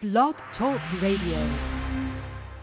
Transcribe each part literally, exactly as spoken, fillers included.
Blog Talk Radio.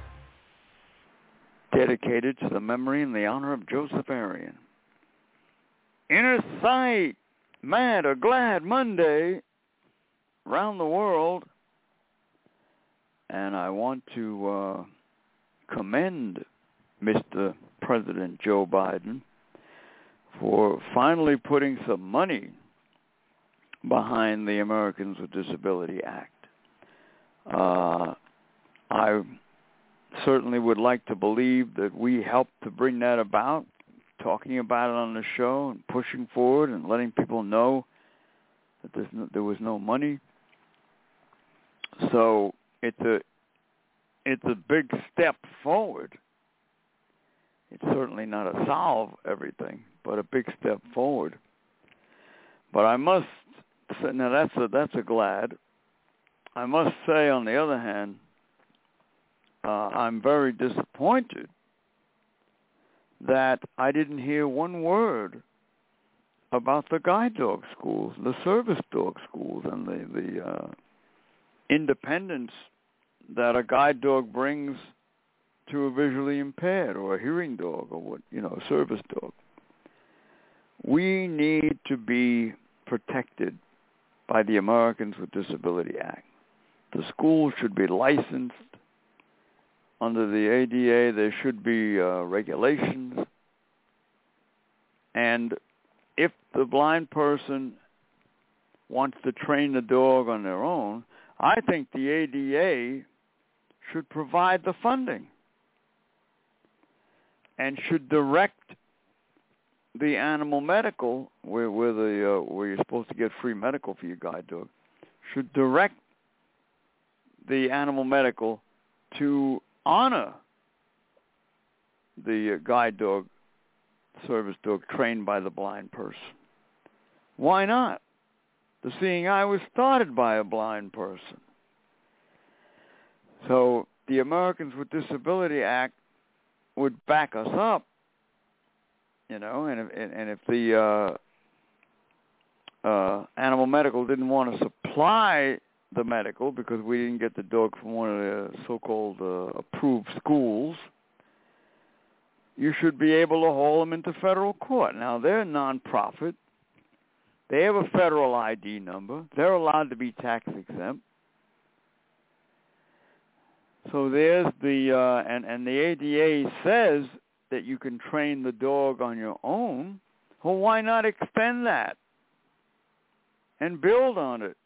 Dedicated to the memory and the honor of Joseph Arian. Inner Sight, Mad or Glad Monday, around the world. And I want to uh, commend Mister President Joe Biden for finally putting some money behind the Americans with Disability Act. Uh, I certainly would like to believe that we helped to bring that about, talking about it on the show and pushing forward and letting people know that there's no, there was no money. So it's a it's a big step forward. It's certainly not a solve everything, but a big step forward. But I must say, now that's a that's a glad. I must say, on the other hand, uh, I'm very disappointed that I didn't hear one word about the guide dog schools, the service dog schools, and the, the uh, independence that a guide dog brings to a visually impaired or a hearing dog or what, you know, a service dog. We need to be protected by the Americans with Disability Act. The schools should be licensed. Under the A D A, there should be uh, regulations. And if the blind person wants to train the dog on their own, I think the A D A should provide the funding and should direct the animal medical, where, where, the, uh, where you're supposed to get free medical for your guide dog, should direct the animal medical to honor the uh, guide dog, service dog trained by the blind person. Why not? The Seeing Eye was started by a blind person. So the Americans with Disability Act would back us up, you know, and if, and if the uh, uh, animal medical didn't want to supply the medical because we didn't get the dog from one of the so-called uh, approved schools, you should be able to haul them into federal court. Now, they're a non-profit. They have a federal I D number. They're allowed to be tax exempt. So there's the, uh, and, and the A D A says that you can train the dog on your own. Well, why not extend that and build on it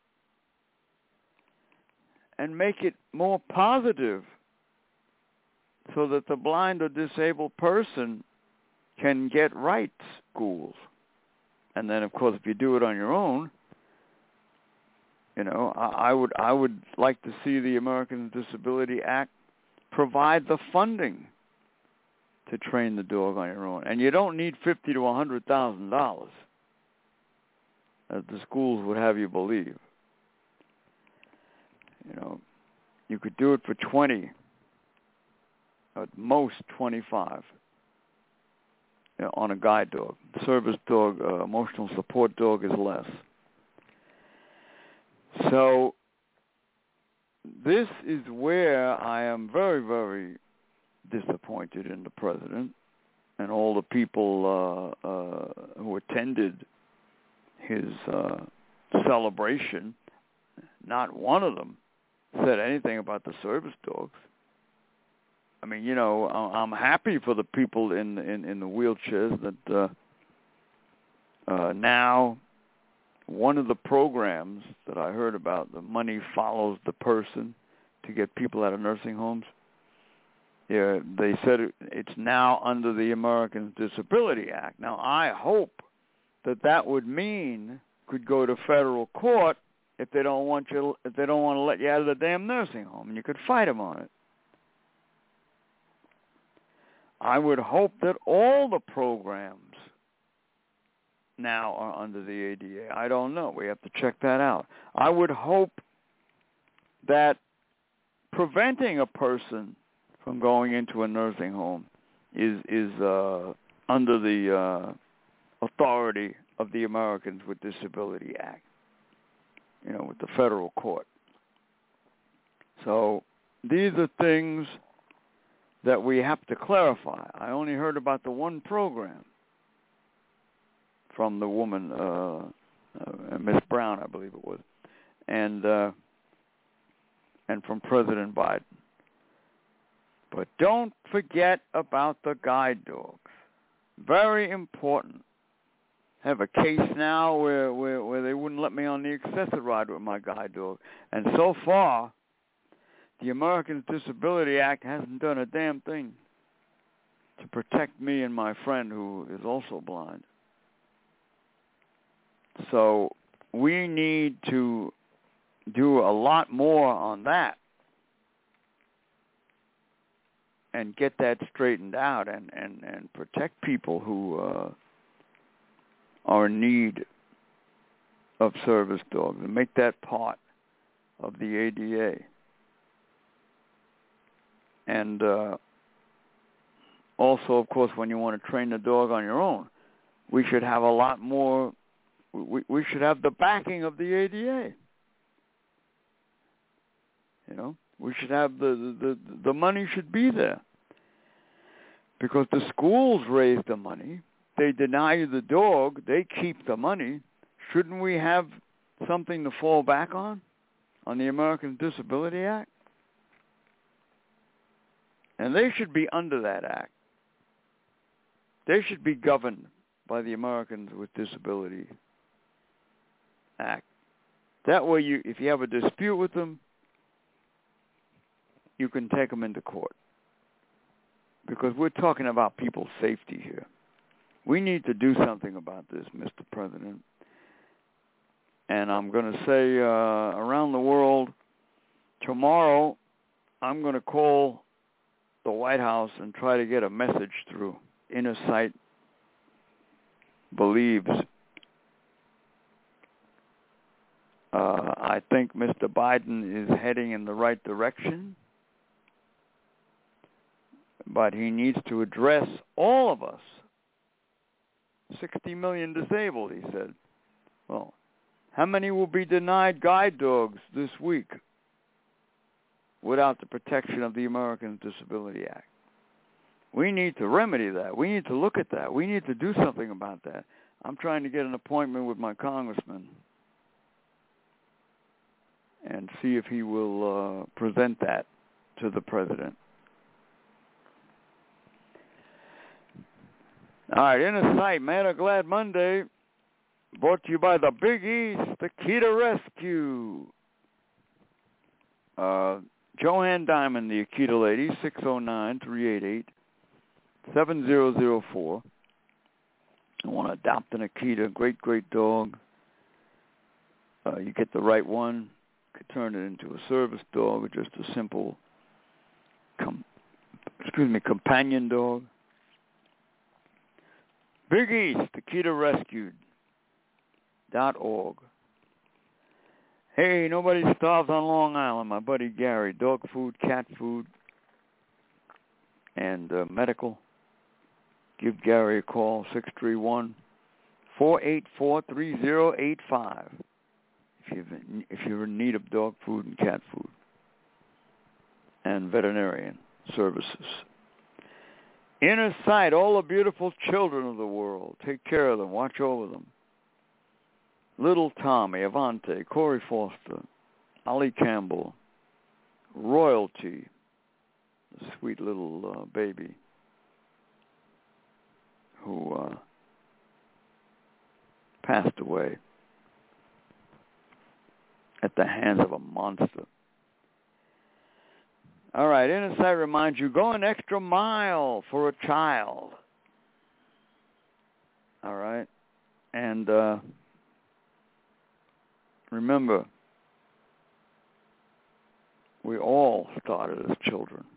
and make it more positive so that the blind or disabled person can get rights schools? And then, of course, if you do it on your own, you know, I, I would I would like to see the Americans with Disability Act provide the funding to train the dog on your own. And you don't need fifty to one hundred thousand dollars, as the schools would have you believe. You know, you could do it for twenty, at most twenty-five, you know, on a guide dog. Service dog, uh, emotional support dog is less. So this is where I am very, very disappointed in the president and all the people uh, uh, who attended his uh, celebration. Not one of them said anything about the service dogs. I mean, you know, I'm happy for the people in in, in the wheelchairs that uh, uh, now one of the programs that I heard about, the Money Follows the Person, to get people out of nursing homes, yeah, they said it, it's now under the Americans with Disability Act. Now, I hope that that would mean could go to federal court if they don't want you, if they don't want to let you out of the damn nursing home, and you could fight them on it. I would hope that all the programs now are under the A D A. I don't know. We have to check that out. I would hope that preventing a person from going into a nursing home is is uh, under the uh, authority of the Americans with Disability Act, you know, with the federal court. So these are things that we have to clarify. I only heard about the one program from the woman, uh, uh, Miss Brown, I believe it was, and uh, and from President Biden. But don't forget about the guide dogs. Very important. I have a case now where, where, where they wouldn't let me on the accessory ride with my guide dog. And so far, the Americans with Disability Act hasn't done a damn thing to protect me and my friend who is also blind. So we need to do a lot more on that and get that straightened out and, and, and protect people who uh, are in need of service dogs and make that part of the A D A. And uh, also, of course, when you want to train the dog on your own, we should have a lot more, we, we should have the backing of the A D A. You know, we should have the, the, the money should be there. Because the schools raise the money. They deny you the dog. They keep the money. Shouldn't we have something to fall back on, on the Americans with Disability Act? And they should be under that act. They should be governed by the Americans with Disability Act. That way, you, if you have a dispute with them, you can take them into court. Because we're talking about people's safety here. We need to do something about this, Mister President. And I'm going to say uh, around the world, tomorrow I'm going to call the White House and try to get a message through. Inner Sight believes. Uh, I think Mister Biden is heading in the right direction, but he needs to address all of us. sixty million disabled, he said. Well, how many will be denied guide dogs this week without the protection of the Americans with Disability Act? We need to remedy that. We need to look at that. We need to do something about that. I'm trying to get an appointment with my congressman and see if he will uh, present that to the president. All right, Inner Sight, Mad or Glad Monday, brought to you by the Big East, the Key to Rescue. Uh, Joanne Diamond, the Akita lady, six oh nine, three eight eight, seven zero zero four. I want to adopt an Akita, great, great dog. Uh, you get the right one, could turn it into a service dog or just a simple, com- excuse me, companion dog. Big East, Akita Rescued dot org. Hey, nobody starves on Long Island. My buddy Gary, dog food, cat food, and uh, medical. Give Gary a call, six three one, four eight four, three zero eight five, if you've, if you're in need of dog food and cat food, and veterinarian services. Inner Sight, all the beautiful children of the world. Take care of them. Watch over them. Little Tommy, Avante, Corey Foster, Ollie Campbell, Royalty, the sweet little uh, baby who uh, passed away at the hands of a monster. All right, Inner Sight reminds you, go an extra mile for a child. All right, and uh, remember, we all started as children.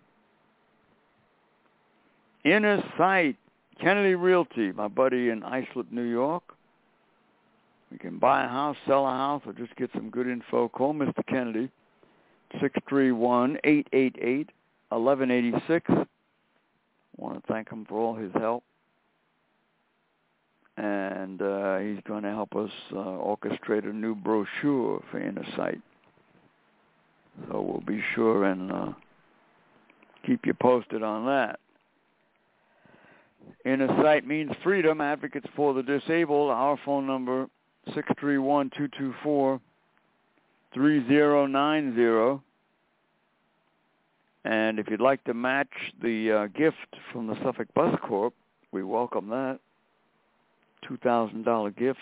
Inner Sight, Kennedy Realty, my buddy in Islip, New York. We can buy a house, sell a house, or just get some good info. Call Mister Kennedy, six three one, eight eight eight, one one eight six. I want to thank him for all his help. And uh, he's going to help us uh, orchestrate a new brochure for Inner Sight. So we'll be sure and uh, keep you posted on that. Inner Sight means freedom. Advocates for the disabled. Our phone number, six three one, two two four, three zero nine zero. And if you'd like to match the uh, gift from the Suffolk Bus Corp, we welcome that. two thousand dollars gift.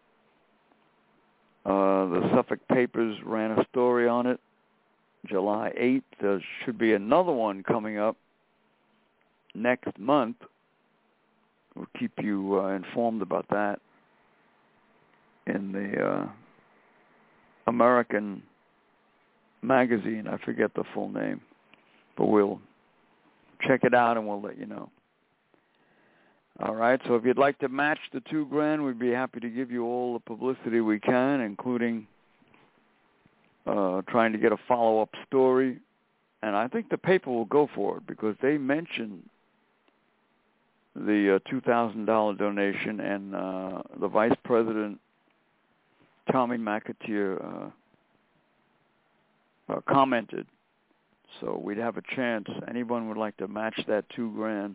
Uh, the Suffolk papers ran a story on it July eighth. There should be another one coming up next month. We'll keep you uh, informed about that in the uh, American magazine. I forget the full name, but we'll check it out and we'll let you know. All right, so if you'd like to match the two grand, we'd be happy to give you all the publicity we can, including uh, trying to get a follow-up story. And I think the paper will go for it because they mentioned the uh, two thousand dollars donation, and uh, the Vice President, Tommy McAteer, uh, uh, commented. So we'd have a chance. Anyone would like to match that two grand.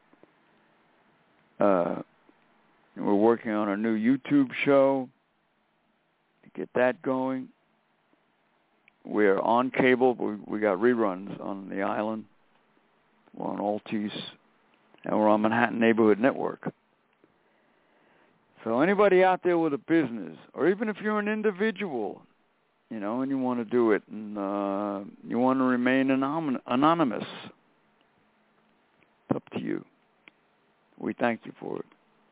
Uh, we're working on a new YouTube show to get that going. We're on cable, but we, we got reruns on the island. We're on Altice, and we're on Manhattan Neighborhood Network. So anybody out there with a business, or even if you're an individual, you know, and you want to do it, and uh, you want to remain anom- anonymous, it's up to you. We thank you for it.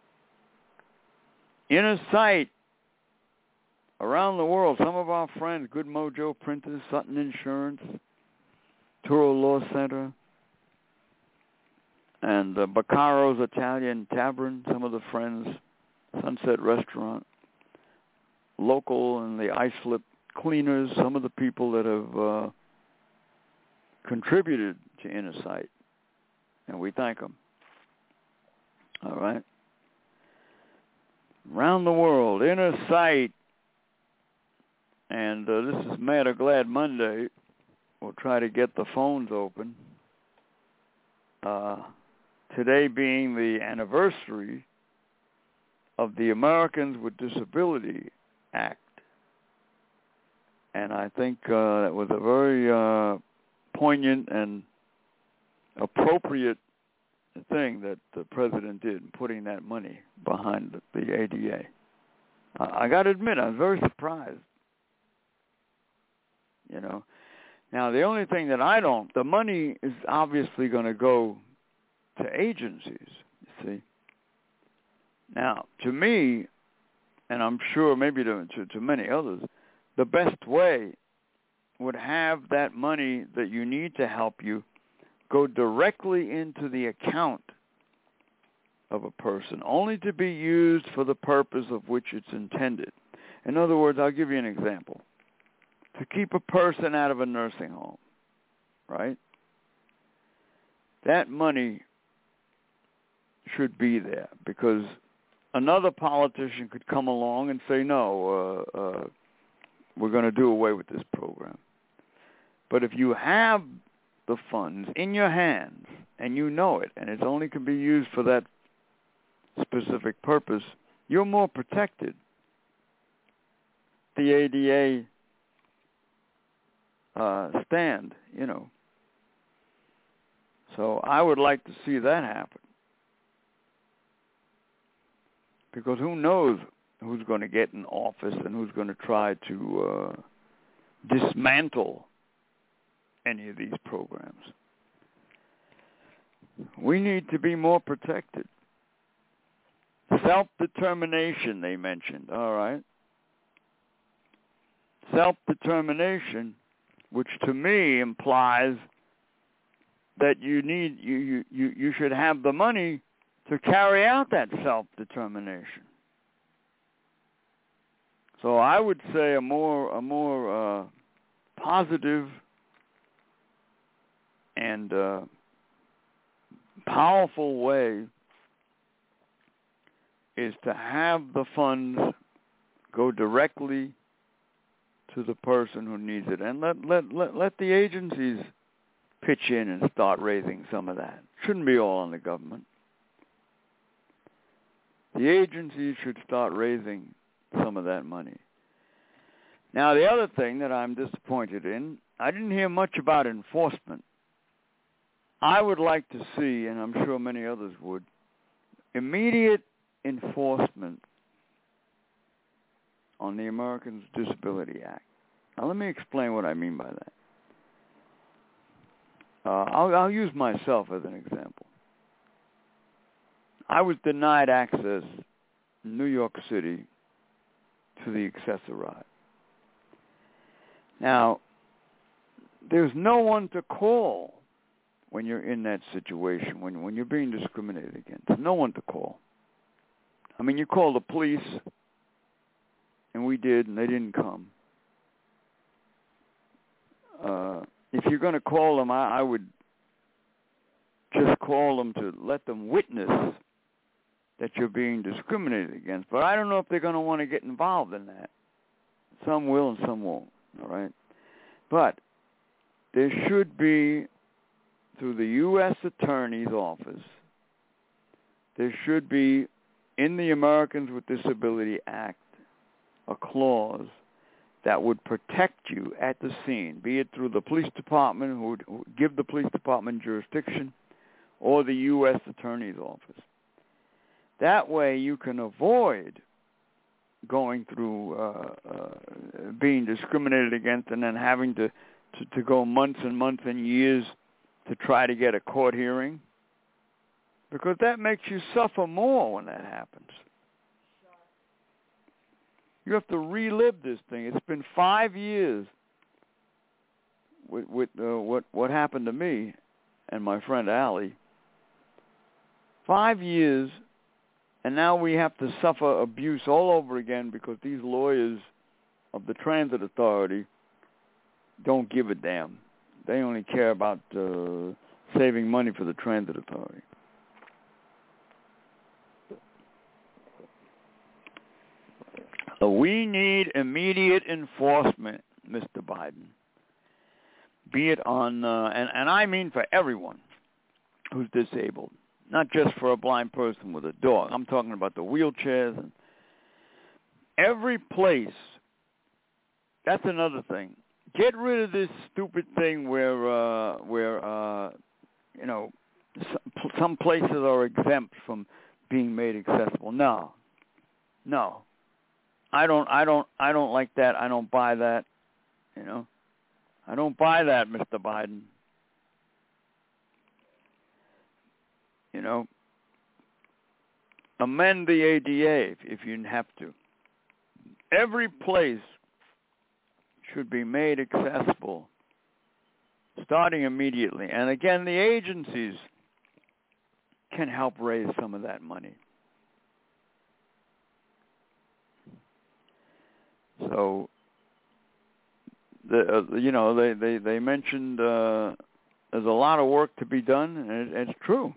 Inner Sight around the world. Some of our friends, Good Mojo Printers, Sutton Insurance, Turo Law Center, and uh, Baccaro's Italian Tavern, some of the friends, Sunset Restaurant, local and the Ice Flip Cleaners, some of the people that have uh, contributed to Inner Sight, and we thank them. All right. Around the world, Inner Sight. And uh, this is Mad or Glad Monday. We'll try to get the phones open. Uh, today being the anniversary of the Americans with Disability Act. And I think uh, that was a very uh, poignant and appropriate thing that the president did in putting that money behind the, the A D A. Uh, I got to admit, I was very surprised. You know, now the only thing that I don't, the money is obviously going to go to agencies, you see. Now, to me, and I'm sure maybe to, to, to many others, the best way would have that money that you need to help you go directly into the account of a person, only to be used for the purpose of which it's intended. In other words, I'll give you an example. To keep a person out of a nursing home, right? That money should be there because another politician could come along and say, no, uh, uh, we're going to do away with this program. But if you have the funds in your hands and you know it, and it only can be used for that specific purpose, you're more protected. The A D A uh, stand, you know. So I would like to see that happen. Because who knows who's going to get in office and who's going to try to uh, dismantle any of these programs. We need to be more protected. Self-determination, they mentioned. All right. Self-determination, which to me implies that you need you, you, you should have the money to carry out that self-determination. So I would say a more a more uh, positive and uh, powerful way is to have the funds go directly to the person who needs it, and let let let, let the agencies pitch in and start raising some of that. Shouldn't be all on the government. The agencies should start raising some of that money. Now, the other thing that I'm disappointed in, I didn't hear much about enforcement. I would like to see, and I'm sure many others would, immediate enforcement on the Americans with Disability Act. Now, let me explain what I mean by that. Uh, I'll, I'll use myself as an example. I was denied access in New York City to the Access-A-Ride. Now, there's no one to call when you're in that situation, when when you're being discriminated against. There's no one to call. I mean, you call the police, and we did, and they didn't come. Uh, if you're going to call them, I, I would just call them to let them witness that you're being discriminated against. But I don't know if they're going to want to get involved in that. Some will and some won't, all right? But there should be, through the U S Attorney's Office, there should be, in the Americans with Disability Act, a clause that would protect you at the scene, be it through the police department, who would give the police department jurisdiction, or the U S Attorney's Office. That way you can avoid going through uh, uh, being discriminated against and then having to, to, to go months and months and years to try to get a court hearing, because that makes you suffer more when that happens. You have to relive this thing. It's been five years with, with uh, what what happened to me and my friend Allie. Five years, and now we have to suffer abuse all over again because these lawyers of the Transit Authority don't give a damn. They only care about uh, saving money for the Transit Authority. So we need immediate enforcement, Mister Biden. Be it on, uh, and, and I mean for everyone who's disabled, not just for a blind person with a dog. I'm talking about the wheelchairs and every place. That's another thing. Get rid of this stupid thing where, uh, where uh, you know, some, some places are exempt from being made accessible. No, no, I don't, I don't, I don't like that. I don't buy that. You know, I don't buy that, Mister Biden. You know, amend the A D A if, if you have to. Every place should be made accessible starting immediately. And again, the agencies can help raise some of that money. So, the, uh, you know, they, they, they mentioned uh, there's a lot of work to be done, and it, it's true.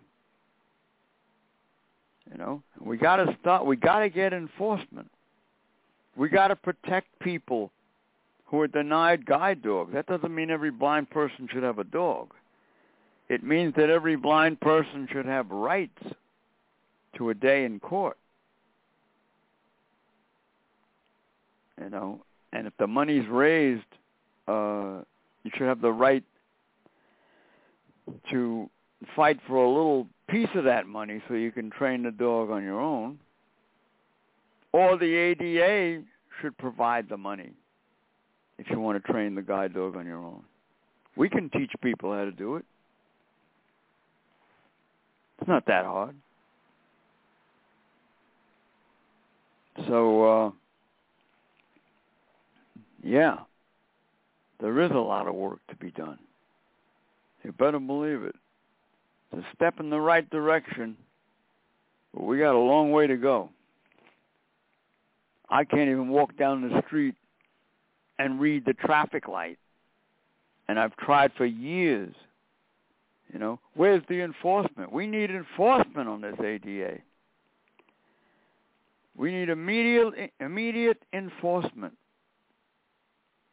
You know, we got to start. We got to get enforcement. We got to protect people who are denied guide dogs. That doesn't mean every blind person should have a dog. It means that every blind person should have rights to a day in court. You know, and if the money's raised, uh, you should have the right to fight for a little piece of that money so you can train the dog on your own. Or the A D A should provide the money if you want to train the guide dog on your own. We can teach people how to do it. It's not that hard. So, uh, yeah, there is a lot of work to be done. You better believe it. It's a step in the right direction, but we got a long way to go. I can't even walk down the street and read the traffic light, and I've tried for years. You know, where's the enforcement? We need enforcement on this A D A. We need immediate immediate enforcement.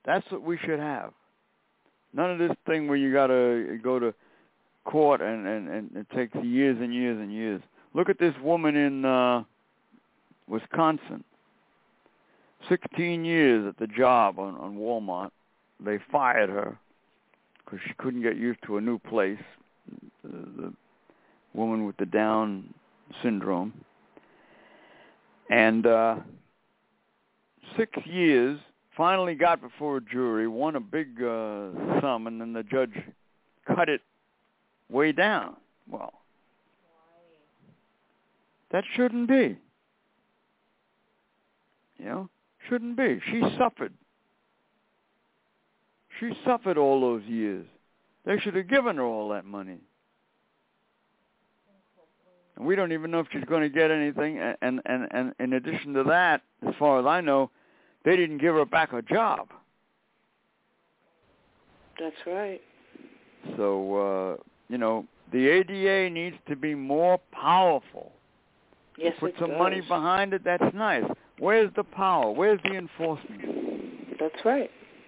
That's what we should have. None of this thing where you got to go to court and, and, and it takes years and years and years. Look at this woman in uh, Wisconsin. sixteen years at the job on, on Walmart. They fired her because she couldn't get used to a new place, the, the woman with the Down syndrome. And uh, six years, finally got before a jury, won a big uh, sum, and then the judge cut it way down. Well, that shouldn't be. You know, shouldn't be. She suffered. She suffered all those years. They should have given her all that money. And we don't even know if she's going to get anything. And, and, and in addition to that, as far as I know, they didn't give her back her job. That's right. So, uh, you know, the A D A needs to be more powerful. Yes, Put it some does. money behind it, that's nice. Where's the power? Where's the enforcement? That's right.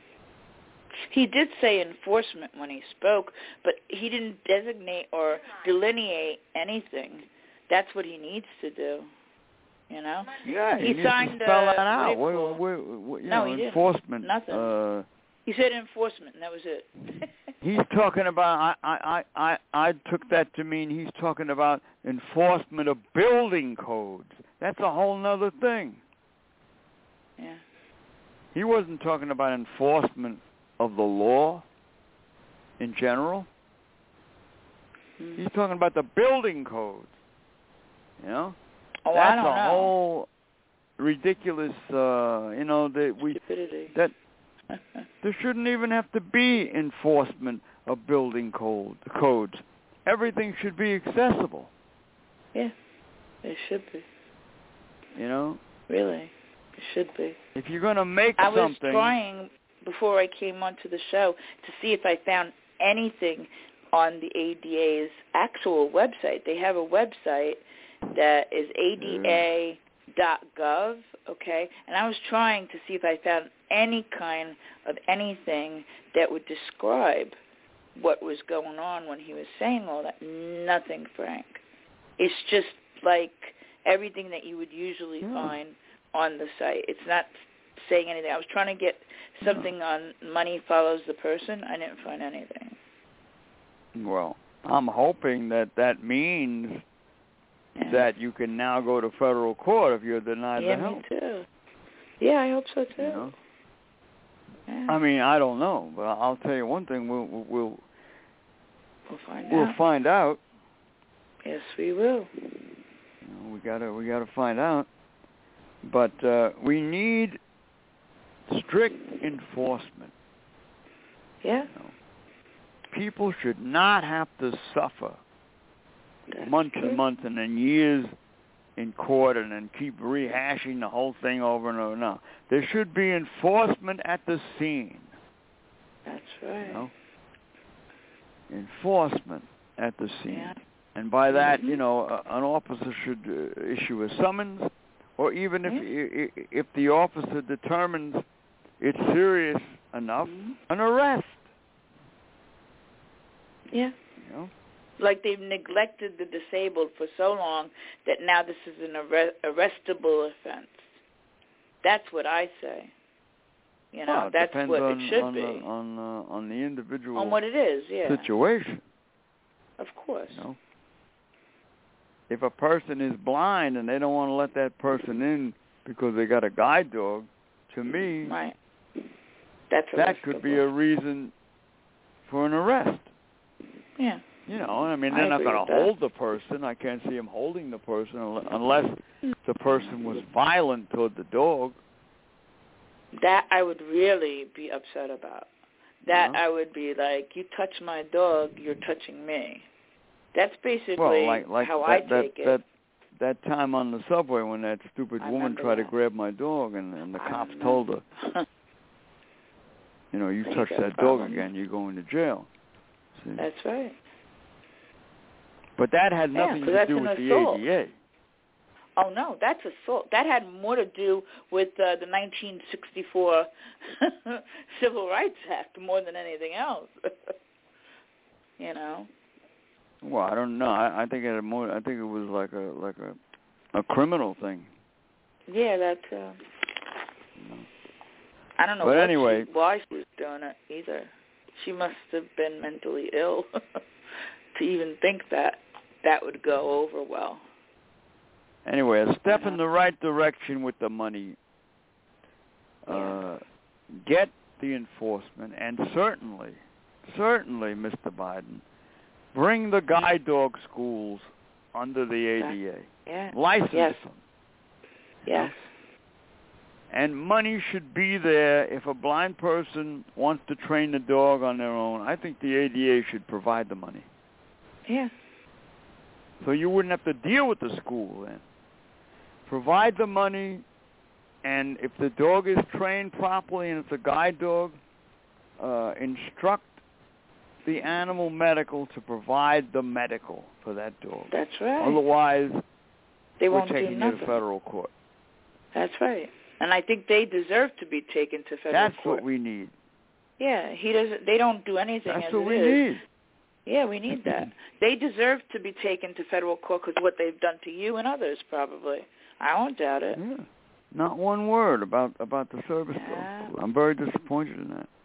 He did say enforcement when he spoke, but he didn't designate or delineate anything. That's what he needs to do. You know? Yeah, he, he needs signed to spell uh, that out. what Where, where, where, you no, know, he didn't. enforcement. Nothing. Uh, he said enforcement, and that was it. He's talking about, I, I, I, I took that to mean he's talking about enforcement of building codes. That's a whole nother thing. Yeah. He wasn't talking about enforcement of the law in general. Mm. He's talking about the building codes. You know? Oh, That's I don't a know. whole ridiculous, uh, you know, that we, Stupidity. that there shouldn't even have to be enforcement of building code, codes. Everything should be accessible. Yeah, it should be. You know? Really, it should be. If you're going to make I something... I was trying, before I came onto the show, to see if I found anything on the A D A's actual website. They have a website that is A D A dot gov, okay? And I was trying to see if I found any kind of anything that would describe what was going on when he was saying all that. Nothing, Frank. It's just like everything that you would usually yeah. find on the site. It's not saying anything. I was trying to get something yeah. on money follows the person. I didn't find anything. Well, I'm hoping that that means yeah. that you can now go to federal court if you're denied yeah, the help. Me too. Yeah, I hope so too. You know? Yeah. I mean, I don't know, but I'll tell you one thing: we'll we'll we'll find we'll out. find out. Yes, we will. You know, we gotta we gotta find out, but uh, we need strict enforcement. Yeah. You know? People should not have to suffer That's months true. and months and then years in court and then keep rehashing the whole thing over and over. No, there should be enforcement at the scene. That's right. You know? Enforcement at the scene. Yeah. And by that, mm-hmm. you know, uh, an officer should uh, issue a summons, or even if mm-hmm. if, if the officer determines it's serious enough, mm-hmm. an arrest. Yeah. You know? Like they've neglected the disabled for so long that now this is an arre- arrestable offense. That's what I say. You know, well, it that's depends what on, it should on be. The, on uh, on the individual on what it is, yeah. situation. Of course. You know? If a person is blind and they don't want to let that person in because they got a guide dog, to me, right. That's that could be a reason for an arrest. Yeah. You know, I mean, I they're not agree going to with hold the person. I can't see them holding the person unless the person was violent toward the dog. That I would really be upset about. That Yeah. I would be like, you touch my dog, you're touching me. That's basically well, like, like how that, I that, take it. That, that time on the subway when that stupid I woman tried that. to grab my dog and, and the I cops remember. told her, you know, you Ain't touch got that problem. dog again, you're going to jail. See? That's right. But that had nothing yeah, to that's do an with assault. the A D A. Oh, no, that's assault. That had more to do with uh, the nineteen sixty-four Civil Rights Act more than anything else. You know? Well, I don't know. I, I think it had more. I think it was like a like a a criminal thing. Yeah, that's. Uh, No. I don't know But what anyway, she, why she was doing it either. She must have been mentally ill to even think that that would go over well. Anyway, a step Uh-huh. in the right direction with the money. Yeah. Uh, get the enforcement, and certainly, certainly, Mister Biden, bring the guide dog schools under the A D A. Yeah. License Yes. them. Yes. And money should be there if a blind person wants to train the dog on their own. I think the A D A should provide the money. Yeah. So you wouldn't have to deal with the school then. Provide the money, and if the dog is trained properly and it's a guide dog, uh, instruct the animal medical to provide the medical for that dog. That's right. Otherwise, they we're won't taking do you nothing. to federal court. That's right. And I think they deserve to be taken to federal That's court. what we need. Yeah, he doesn't. They don't do anything That's as what it we is. need. Yeah, we need that. They deserve to be taken to federal court because what they've done to you and others, probably. I won't doubt it. Yeah. Not one word about, about the service Yeah. dog. I'm very disappointed in that.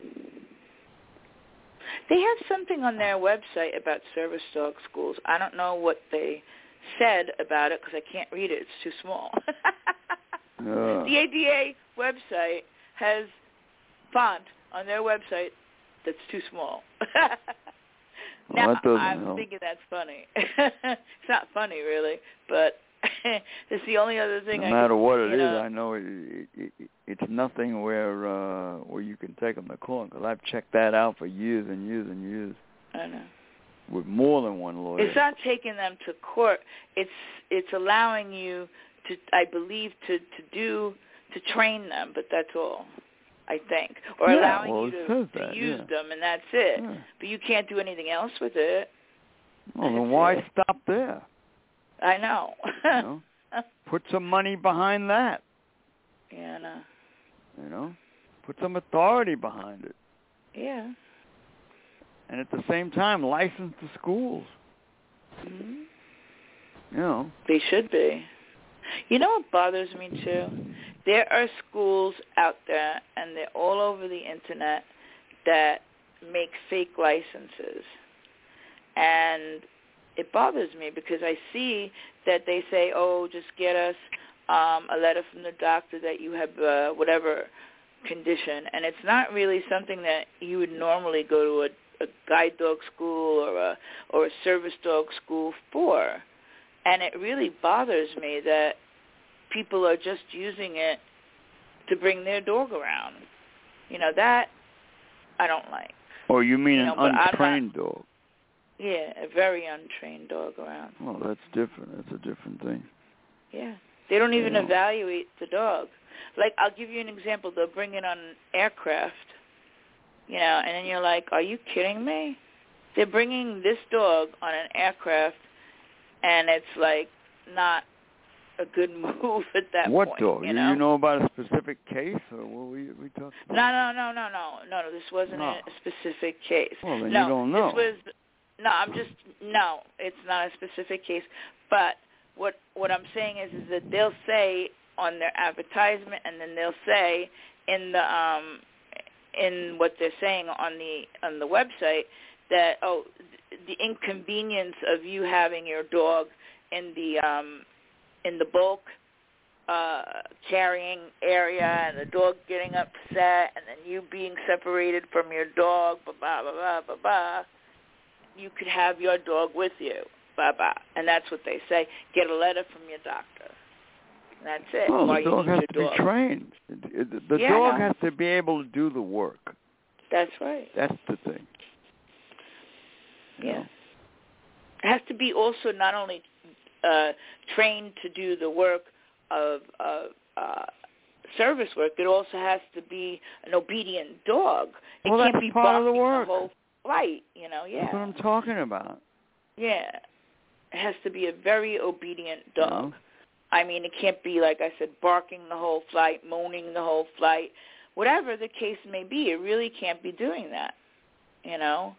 They have something on their website about service dog schools. I don't know what they said about it because I can't read it. It's too small. Uh, The A D A website has font on their website that's too small. Now, well, that doesn't I'm help. thinking that's funny. It's not funny, really, but it's the only other thing No I matter can, what it you is, know, I know it, it, it, it's nothing where uh, where you can take them to court, because I've checked that out for years and years and years I know. with more than one lawyer. It's not taking them to court. It's it's allowing you to, I believe, to, to do, to train them, but that's all, I think. Or Yeah, allowing well, you it to, says to that, use yeah. them, and that's it. Yeah. But you can't do anything else with it. Well, then That's why it. stop there? I know. You know? Put some money behind that. Yeah, I know. You know, put some authority behind it, Yeah. and at the same time, license the schools. Mm-hmm. You know. They should be. You know what bothers me too? There are schools out there, and they're all over the internet, that make fake licenses. And it bothers me because I see that they say, oh, just get us um, a letter from the doctor that you have uh, whatever condition. And it's not really something that you would normally go to a, a guide dog school or a, or a service dog school for. And it really bothers me that people are just using it to bring their dog around. You know, that I don't like. Or you mean You know, an but I'm untrained dog? Yeah, a very untrained dog around. Well, that's different. That's a different thing. Yeah. They don't even Yeah. evaluate the dog. Like, I'll give you an example. They'll bring it on an aircraft, you know, and then you're like, are you kidding me? They're bringing this dog on an aircraft, and it's, like, not a good move at that what point. dog? You know? you know about a specific case, or what we we talking about? No, no, no, no, no, no, no. This wasn't No. a specific case. Well, then no, you don't know. This was no. I'm just no. It's not a specific case. But what what I'm saying is is that they'll say on their advertisement, and then they'll say in the um in what they're saying on the on the website that oh the inconvenience of you having your dog in the um in the bulk uh, carrying area, and the dog getting upset, and then you being separated from your dog, blah, blah, blah, blah, blah, blah, you could have your dog with you, blah, blah. And that's what they say. Get a letter from your doctor. And that's it. Well, Why the dog you has need to your be dog. trained. It, it, the Yeah, I dog know. has to be able to do the work. That's right. That's the thing. You Yeah. know? It has to be also not only uh, trained to do the work of uh, uh, service work, it also has to be an obedient dog. It Well, can't that's be part of the barking work. whole flight, you know, yeah. That's what I'm talking about. Yeah. It has to be a very obedient You dog. know? I mean, it can't be, like I said, barking the whole flight, moaning the whole flight. Whatever the case may be, it really can't be doing that, you know?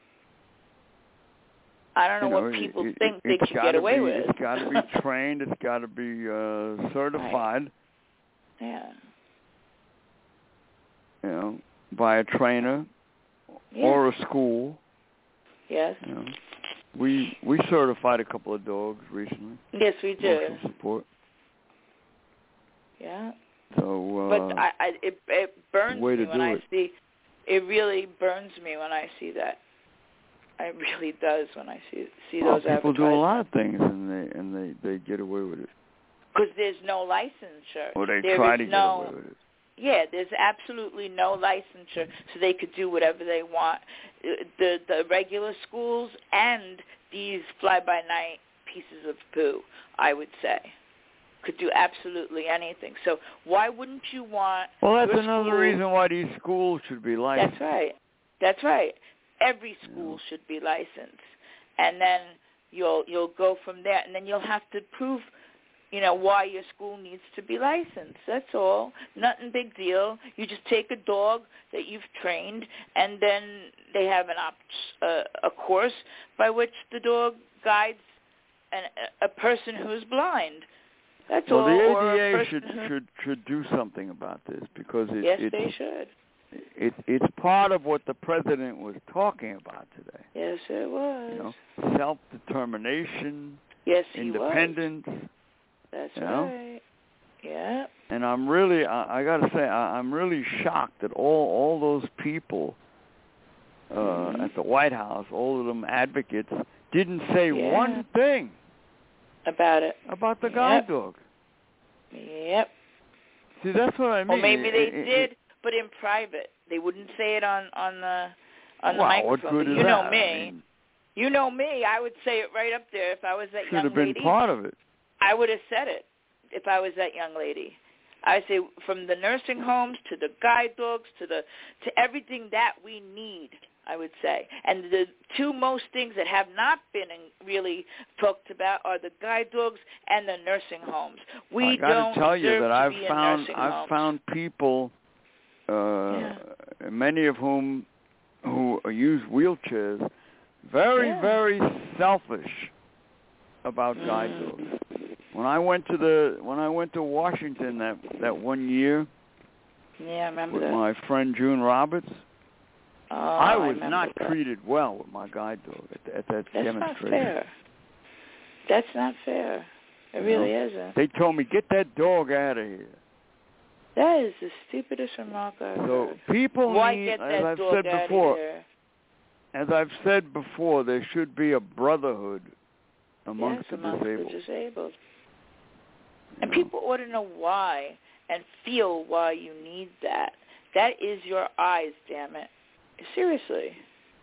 I don't know, you know what people it, think it, they can get away be, with. It's got to be trained. It's got to be uh, certified. Right. Yeah. You know, by a trainer yeah. or a school. Yes. You know, we we certified a couple of dogs recently. Yes, we do. Emotional support. Yeah. So. Uh, but I, I it it burns me when I it. see. It really burns me when I see that. It really does when I see see well, those advertisements. People do a lot of things and they and they, they get away with it. Because there's no licensure. Or they there try is to get no, away with it. Yeah, there's absolutely no licensure, so they could do whatever they want. The the regular schools and these fly-by-night pieces of poo, I would say, could do absolutely anything. So why wouldn't you want? Well, that's your another school, reason why these schools should be licensed. That's right. That's right. Every school yeah. should be licensed, and then you'll you'll go from there, and then you'll have to prove, you know, why your school needs to be licensed. That's all. Nothing big deal. You just take a dog that you've trained, and then they have an op- uh, a course by which the dog guides an, a person who's blind. That's well, all. Well, the or A D A a should who... should should do something about this because it, yes, it's, they should. It, it's part of what the president was talking about today. Yes, it was. You know, self-determination, yes, independence. Was. That's you know? right. Yeah. And I'm really, I, I got to say, I, I'm really shocked that all all those people uh, mm-hmm. at the White House, all of them advocates, didn't say yeah. one thing about it. about the yep. guide dog. Yep. See, that's what I mean. Or maybe they it, it, did, but in private. They wouldn't say it on on the on the wow, microphone. What good but is you know that? me. I mean, you know me. I would say it right up there if I was that should young have been lady. part of it. I would have said it if I was that young lady. I say from the nursing homes to the guide dogs to the to everything that we need. I would say, and the two most things that have not been really talked about are the guide dogs and the nursing homes. We I gotta don't tell you deserve that to I've be found in nursing I've homes. found people, uh, yeah. many of whom who use wheelchairs, very yeah. very selfish about mm. guide dogs. When I went to the when I went to Washington that that one year, yeah, I remember with that. my friend June Roberts, oh, I was I not that. treated well with my guide dog at, at that That's demonstration. not fair. That's not fair. It you really know? isn't. They told me, get that dog out of here. That is the stupidest remark I've So heard. people Why need, get as that I've dog said out before, of here? as I've said before, there should be a brotherhood amongst yes, the amongst disabled. the disabled. You And know? people ought to know why and feel why you need that. That is your eyes, damn it. Seriously.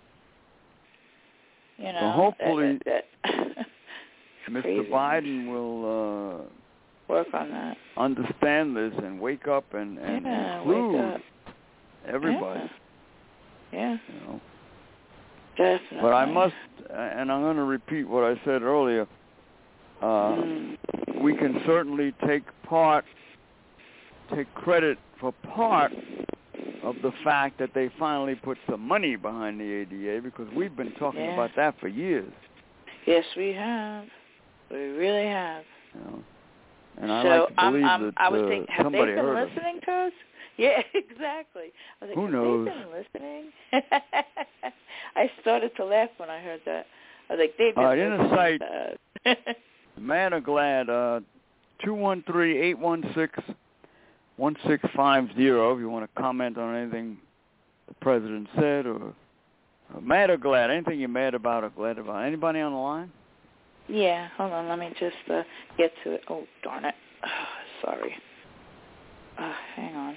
You know. Well, hopefully, that, that, that Mister crazy. Biden will uh, work on that. understand this and wake up and, and yeah, include wake up. everybody. Yeah. yeah. You know. Definitely. But I must, and I'm going to repeat what I said earlier. Uh, mm. We can certainly take part, take credit for part of the fact that they finally put some money behind the A D A, because we've been talking yeah. about that for years. Yes, we have. We really have. You know? And I so like to believe I'm, I'm, that I was uh, thinking, have they somebody been heard listening us. to us? Yeah, exactly. I was like, Who have knows? they been listening? I started to laugh when I heard that. I was like, they've been Uh, in listening a sight, to us. mad or glad, uh, two one three, eight one six, one six five zero if you want to comment on anything the president said, or uh, mad or glad, anything you're mad about or glad about. Anybody on the line? Yeah, hold on. Let me just uh, get to it. Oh, darn it. Oh, sorry. Uh, hang on.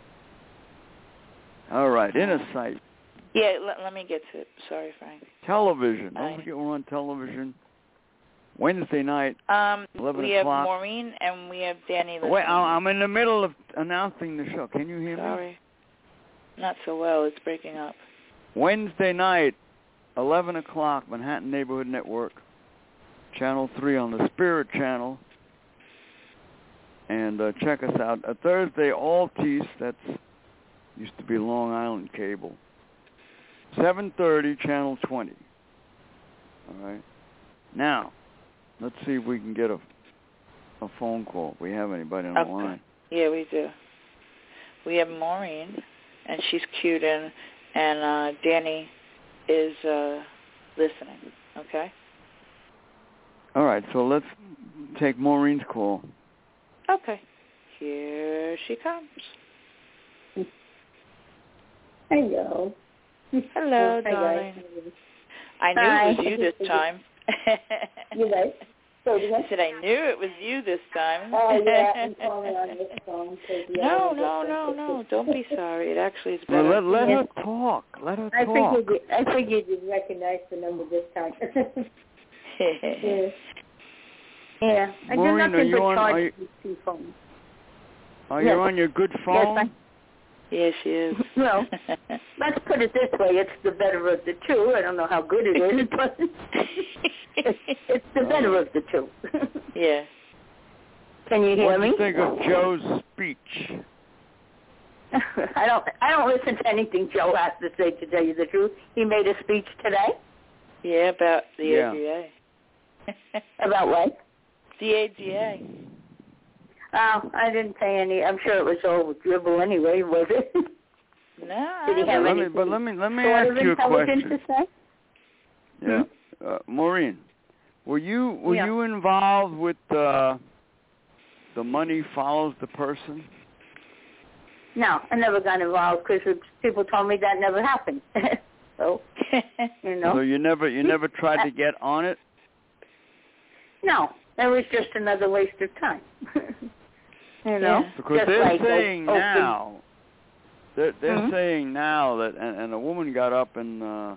All right, uh, Inner Sight. Yeah, let, let me get to it. Sorry, Frank. Television. Don't I, forget we're on television. Wednesday night, um, eleven we o'clock. have Maureen and we have Danny listening. Wait, I'm in the middle of announcing the show. Can you hear Sorry. me? Not so well. It's breaking up. Wednesday night, eleven o'clock, Manhattan Neighborhood Network, Channel three on the Spirit Channel. and uh, check us out. Uh, Thursday, Altice, that's used to be Long Island Cable. seven thirty, Channel twenty. All right. Now, let's see if we can get a a phone call. If we have anybody on the Okay. line. Yeah, we do. We have Maureen, and she's queued in, and uh, Danny is uh, listening. Okay? All right, so let's take Maureen's call. Okay. Here she comes. Hello. Hello, Hi, darling. guys. I knew Hi. it was you this time. You right? So did I said I knew it was you this time. Oh, yeah, I'm calling on this phone. No, no, no, no. Don't be sorry. It actually is Well, better. let, let Yes. her talk. Let her I talk. figured you, I figured you'd recognize the number this time. yeah. Yeah. I Maureen, do are nothing you but on- charge are you- these two phones. Are Yes. you on your good Yes, phone? I, Yes, she is. well, let's put it this way. It's the better of the two. I don't know how good it is, but it's, it's the better of the two. Yeah. Can you hear What do me? you think of Joe's speech? I don't. I don't listen to anything Joe has to say. To tell you the truth, he made a speech today. Yeah, about the Yeah. A D A. About what? The A D A. Oh, I didn't pay any. I'm sure it was all dribble anyway, was it? No. Did he Yeah, have let me, anything but let me let me sort ask of you a intelligent question. to say? Yeah, uh, Maureen, were you were Yeah. you involved with uh, the money follows the person? No, I never got involved because people told me that never happened. So, you know. So you never you never tried to get on it? No, that was just another waste of time. You know, Yeah. Because just they're like saying open- now, they're, they're Mhm. saying now that, and, and a woman got up and uh,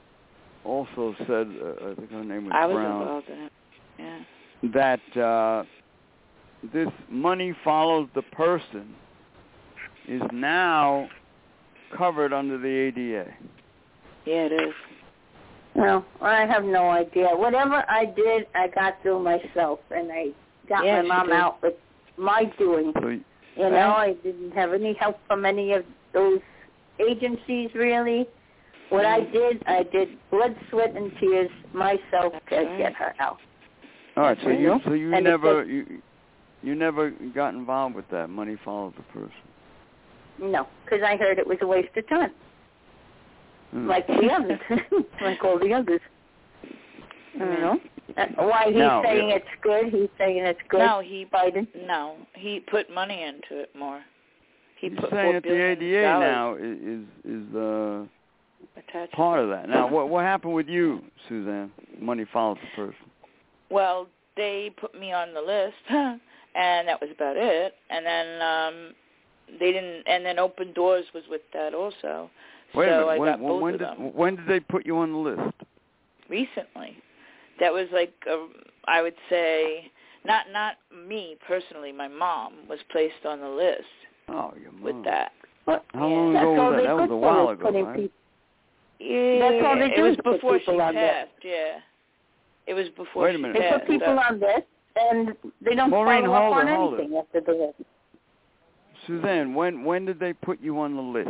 also said, uh, I think her name was I was Brown, involved in it. Yeah. that uh, this money follows the person is now covered under the A D A. Yeah, it is. No, I have no idea. Whatever I did, I got through myself, and I got Yeah, my she mom did. out with my doing. So You know, I didn't have any help from any of those agencies, really. What I did, I did blood, sweat, and tears myself That's to right. get her out. all right, so You you know? so you And it never you you never got involved with that. Money follows the person. No, because I heard it was a waste of time, Hmm. like the others, like all the others. You know? Uh, why he's Now, saying yeah. it's good, he's saying it's good. No, he Biden. no, he put money into it more. He You're put saying four that the billion A D A dollars now is is, is uh, attached. part of that. Now, what what happened with you, Suzanne? Money follows the person. Well, they put me on the list, and that was about it. And then um they didn't. And then Open Doors was with that also. Wait so a minute. I when, got both when of did them when did they put you on the list? recently. That was like a, I would say not not me personally. My mom was placed on the list Oh, your mom. with that. Well, How Yeah. long that's ago all was that? they That was put a for while is ago, putting right? people- Yeah, That's all they it do was is put before she people on there. passed. Yeah, it was before Wait a she minute. They passed. put people so. on this, and they don't Maureen, follow hold up it, on hold it. anything after the list. Suzanne, when when did they put you on the list?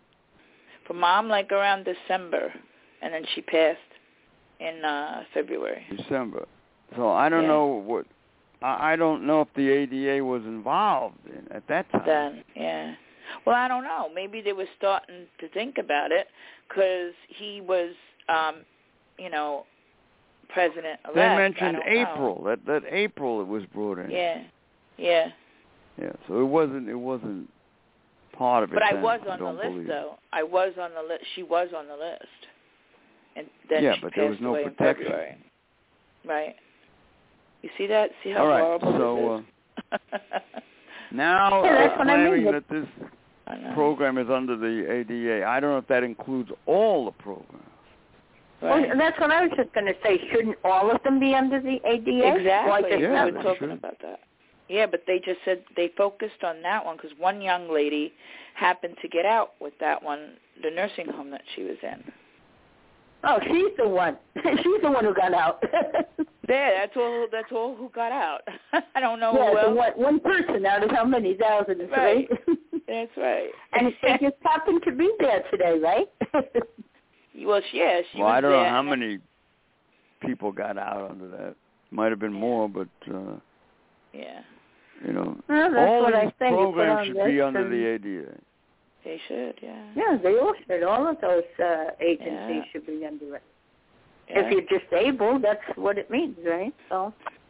For Mom, like around December, and then she passed in uh February. December. So I don't Yeah. know what. I, I don't know if the A D A was involved in, at that time. Then, yeah. Well, I don't know. Maybe they were starting to think about it because he was, um, you know, president-elect. They I mentioned don't know. April. That that April it was brought in. Yeah, yeah. Yeah. So it wasn't it wasn't part of it. But I then, was on the don't list, believe. though. I was on the list. She was on the list, and then Yeah, she but passed there was no away protection. in February. Right. You see that? See how All right. horrible So this is? uh, now Yeah, they're that's what I claiming mean. that this I know. program is under the A D A. I don't know if that includes all the programs. Right. Well, that's what I was just going to say. Shouldn't all of them be under the A D A? Exactly. Why just Yeah, we that were they one? talking should. about that. Yeah, but they just said they focused on that one because one young lady happened to get out with that one, the nursing home that she was in. Oh, she's the one. She's the one who got out. There, that's all. That's all who got out. I don't know yeah, who else. So one, one person out of how many thousands, right? right? That's right. And she just happened to be there today, right? Well, she, yeah, she well, was I don't there. know how many people got out under that. Might have been Yeah. more, but uh, yeah, you know, well, that's all what these I think. programs should be under and, the A D A. they should. Yeah. Yeah, they all should. All of those uh, agencies Yeah. should be under it. Yeah. If you're disabled, that's what it means, right? So.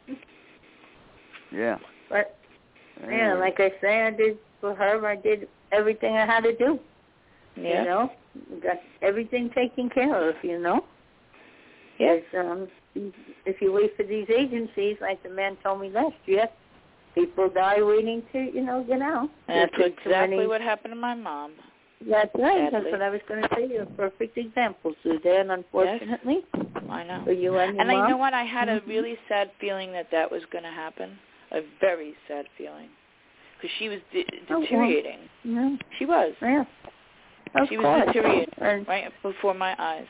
Yeah. But Anyway. yeah, like I say, I did for her. I did everything I had to do. Yeah. You know, got everything taken care of. You know. Yeah. Um, if you wait for these agencies, like the man told me last year, people die waiting to, you know, get out. That's There's been too exactly many- what happened to my mom. That's right. Sadly. That's what I was going to say. You're a perfect example, Suzanne, unfortunately. I know. For you and your And mom. you know what? I had Mhm. a really sad feeling that that was going to happen. A very sad feeling. Because she was de- Oh, well. deteriorating. Yeah. She was. Yeah. Of She was course. deteriorating And, right before my eyes.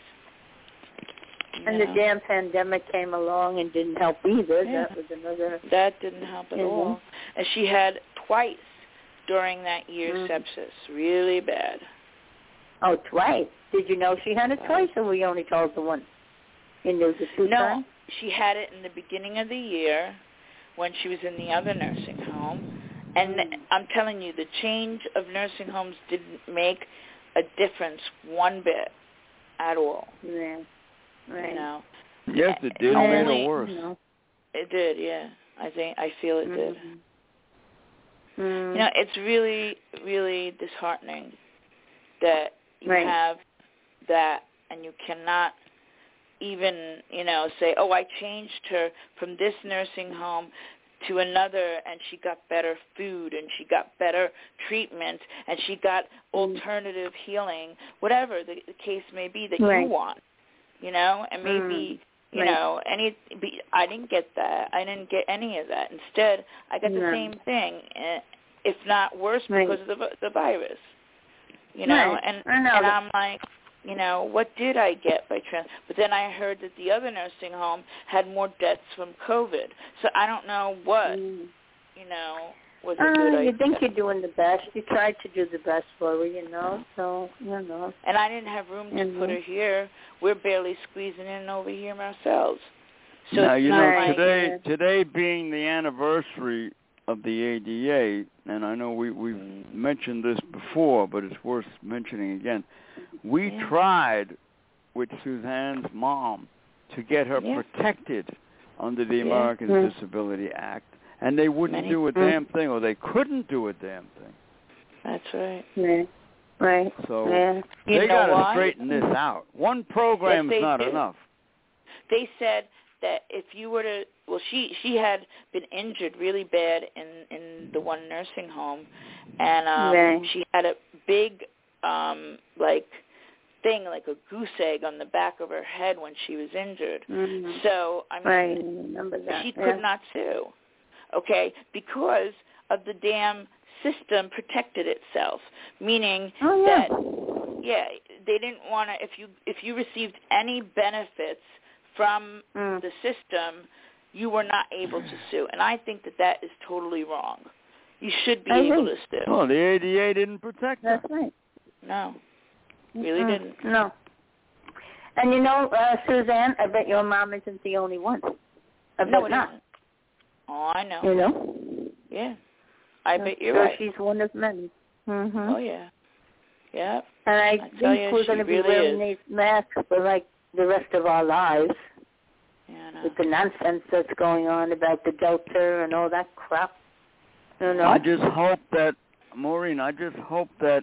You and the know? damn pandemic came along and didn't help either. Yeah. That was another... That didn't help at Mhm. all. And she had twice during that year Mm. sepsis. Really bad. Oh, twice. Did you know she had it Twice. twice, or we only told the one? You knew the two No, times? she had it in the beginning of the year when she was in the other nursing home. And Mm. I'm telling you, the change of nursing homes didn't make a difference one bit at all. Yeah. Right. You know, Yes, it did. It Only- made it worse. You know. it did. Yeah, I think I feel it did. Mhm. Mm. You know, it's really, really disheartening that you Right. have that, and you cannot even, you know, say, "Oh, I changed her from this nursing home to another, and she got better food, and she got better treatment, and she got alternative healing," whatever the, the case may be that Right. you want, you know, and maybe. Mm. You Right. know, any. Be, I didn't get that. I didn't get any of that. Instead, I got the No. same thing, eh, if not worse, Right. because of the vi- the virus. You know, Right. and I know. and I'm like, you know, what did I get by trans? But then I heard that the other nursing home had more deaths from COVID. So I don't know what, Mm. you know, was a Uh, good you idea. think you're doing the best. You tried to do the best for her, you know. So, you know. And I didn't have room to Mhm. put her here. We're barely squeezing in over here ourselves. So now it's you not know like, today yeah. today being the anniversary of the A D A, and I know we we've Mm. mentioned this before, but it's worth mentioning again. We Yeah. tried with Suzanne's mom to get her Yeah. protected under the Yeah. Americans Mm. Disability Act, and they wouldn't Many- do a Mm. damn thing, or they couldn't do a damn thing. That's right. Yeah. Right. So Yeah. You they know got to why? straighten this out. One program's they not do. enough. They said that if you were to, well, she she had been injured really bad in in the one nursing home, and um, Right. she had a big um like thing, like a goose egg on the back of her head when she was injured. Mm. So I mean, Right. I remember that. she yeah. could not sue, okay, because of the damn system protected itself, meaning Oh, yeah. that yeah, they didn't want to. If you if you received any benefits from Mm. the system, you were not able to sue, and I think that that is totally wrong. You should be I able agree. to sue. Oh, the A D A didn't protect her. That's right. No, really Mm-mm. didn't. No. And you know, uh, Suzanne, I bet your mom isn't the only one. I bet No, it not. isn't. Oh, I know. You know? Yeah, I bet you're so right. she's one of many. Mm-hmm. Oh yeah, yeah. And I, I tell think you, we're she going to be really wearing is. these masks for like the rest of our lives Yeah, I know. with the nonsense that's going on about the Delta and all that crap. You know? I just hope that, Maureen, I just hope that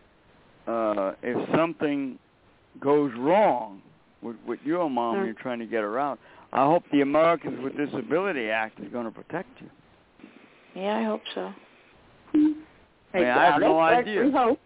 uh, if something goes wrong with, with your mom, Mm. you're trying to get her out, I hope the Americans with Disability Act is going to protect you. Yeah, I hope so. I, mean, I have doubt no it, but idea. we hope.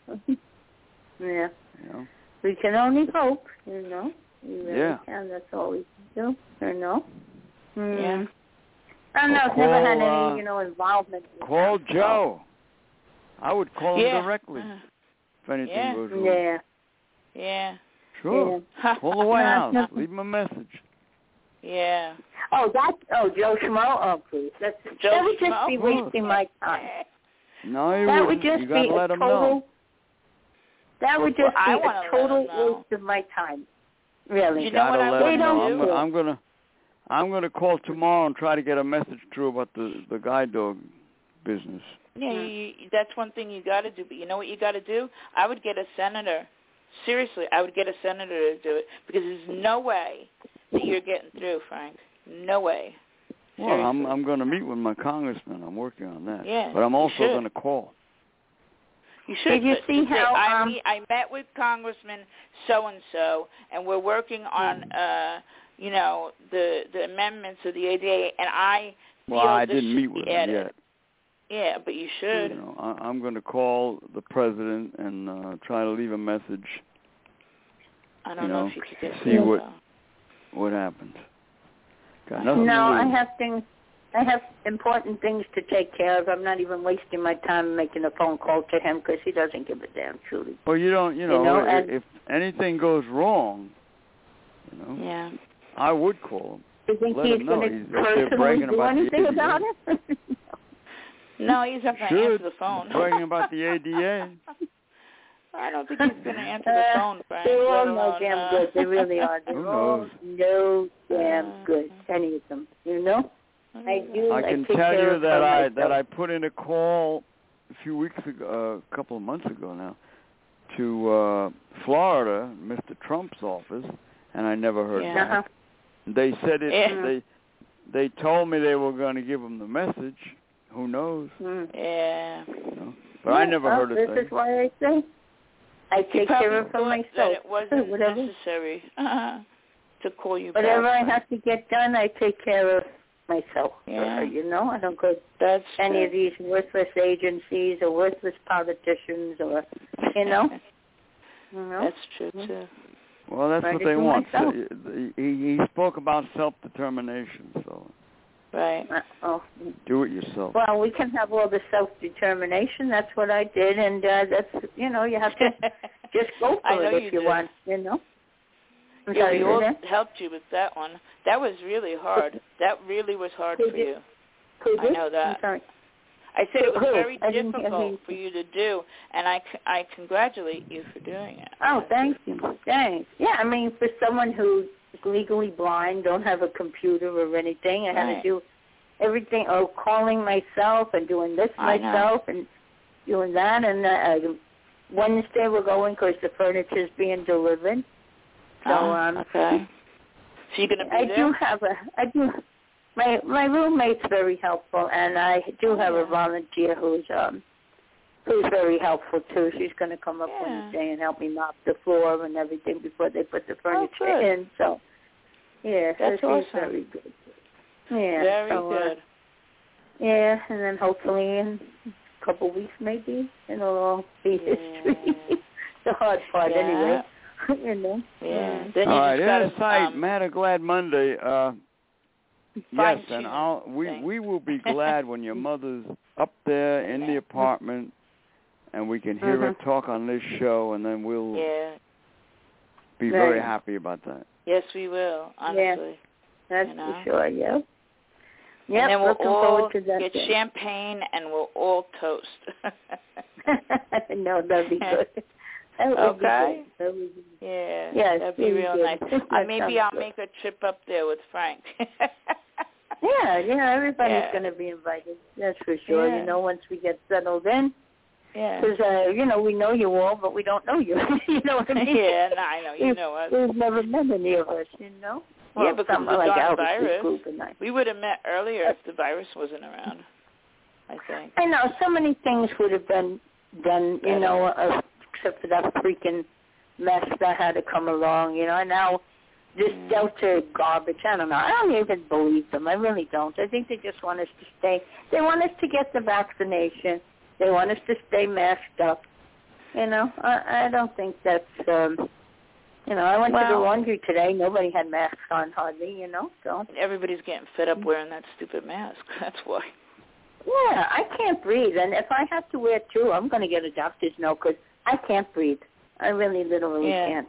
yeah. You know? We can only hope, you know. We really Yeah. can. That's all we can do, you know. Mm. Yeah. I don't know. Well, I've never had call, any, uh, you know, involvement. With Call that, Joe. I would call Yeah. him directly Uh, if anything Yeah. goes so. wrong. Yeah. Yeah. Sure. Yeah. Call the White No, House. no. Leave them a message. Yeah. Oh, that. Oh, Joe Schmo. Oh, please. That's, Joe that would just Schmo? be wasting my time. No, you That wouldn't. would just You got be to let a them total. know. That would Well, just I be wanna a let total 'em know. waste of my time. Really. You know Gotta what I let would them know. do? I'm, go- I'm gonna, I'm gonna call tomorrow and try to get a message through about the the guide dog business. Yeah, you, you, that's one thing you got to do. But you know what you got to do? I would get a senator. Seriously, I would get a senator to do it because there's no way that you're getting through, Frank. No way. Well, I'm Seriously. I'm going to meet with my congressman. I'm working on that. Yeah, but I'm you also should. going to call. You should. Did you but see to say, how, I, um, meet, I met with Congressman so and so, and we're working on, uh, you know, the the amendments of the A D A, and I feel Well, I this didn't should meet be with him added. yet. Yeah, but you should. You know, I, I'm going to call the president and uh, try to leave a message. I don't you know, know, if you could get see through, what though. what happens. Got nothing No, to lose. I have things. I have important things to take care of. I'm not even wasting my time making a phone call to him because he doesn't give a damn, truly. Well, you don't. You know, You know, if, and- if anything goes wrong, you know, Yeah. I would call him. Do you think Let he's him know. going He's- if to they're personally bragging do about the anything A D A. about it? No, he's not going to Should. answer the phone. Bragging about the A D A. I don't think he's going to answer the Uh, phone, Frank. They're all let no alone, damn uh, good. They really are. They're Who all knows? no damn Uh, good. Any of them, you know. I do. I can take tell care you of that her I myself. that I put in a call a few weeks ago, uh, a couple of months ago now, to uh, Florida, Mister Trump's office, and I never heard Yeah. back. Uh-huh. They said it. Yeah. They they told me they were going to give him the message. Who knows? Mm. Yeah. You know? But I never well, heard a this thing. This is why I say I He take probably care of her thought myself. that it wasn't Whatever, necessary to call you whatever back. I have to get done, I take care of myself. For Yeah. her, you know, I don't go That's any true. of these worthless agencies or worthless politicians or, you know. You know? That's true too. Well, that's Try what to they do want. myself. So, he, he spoke about self-determination, so Right. Uh, oh. do it yourself. Well, we can have all the self-determination. That's what I did, and uh, that's, you know, you have to just go for I know it if you you did. want, you know. I'm Yeah, sorry, we all Susan? helped you with that one. That was really hard. That really was hard Who for did? you. Who I did? know that. I'm sorry. I said it was Who? very I didn't hear difficult who. for you to do, and I, c- I congratulate you for doing it. Oh, thank you. Thanks. Yeah, I mean, for someone who's legally blind, don't have a computer or anything, I had Right. to do everything, oh, calling myself and doing this I know. myself and doing that. And uh, Wednesday we're going because the furniture's being delivered. So, Oh, um, okay. So you're going to be I there? do have a, I do, my my roommate's very helpful, and I do have Yeah. a volunteer who's um who's very helpful too. She's going to come up Yeah. Wednesday and help me mop the floor and everything before they put the furniture good. in. So, yeah, That's so she's awesome. very good. Yeah, Very so, uh, good. yeah, and then hopefully in a couple of weeks maybe it'll all be Yeah. history. The hard part Yeah. anyway, you know. Yeah. Then you All right, just in got a sight, um, Mad or Glad Monday. Uh, yes, fine-tune and I'll we thing. we will be glad when your mother's up there in the apartment, and we can hear her Mhm. talk on this show, and then we'll Yeah. be Right. very happy about that. Yes, we will, honestly. That's You know? for sure, yeah. Yep, and then we'll looking all forward to that get day. champagne and we'll all toast. No, that'd be good. That would Okay. be good. That would be Yeah, Yes, that'd be really real good. nice. That Uh, maybe sounds I'll good. make a trip up there with Frank. Yeah, yeah, everybody's Yeah. going to be invited. That's for sure. Yeah. You know, once we get settled in, yeah. because uh, you know we know you all, but we don't know you. You know what I mean? Yeah, no, I know. You We've- know us. We've never met any of us, you know. Yeah, Well, because some of the like darn Albert's virus. group and I. We would have met earlier if the virus wasn't around, I think. I know so many things would have been done, you Better. know, uh, except for that freaking mess that had to come along, you know. And now this Mm. Delta garbage, I don't know. I don't even believe them. I really don't. I think they just want us to stay. They want us to get the vaccination. They want us to stay masked up. You know, I, I don't think that's, um, you know, I went to the Well- laundry today. Nobody had masks on hardly, you know, so. Everybody's getting fed up wearing that stupid mask. That's why. Yeah, I can't breathe. And if I have to wear two, I'm going to get a doctor's note because I can't breathe. I really literally Yeah. can't.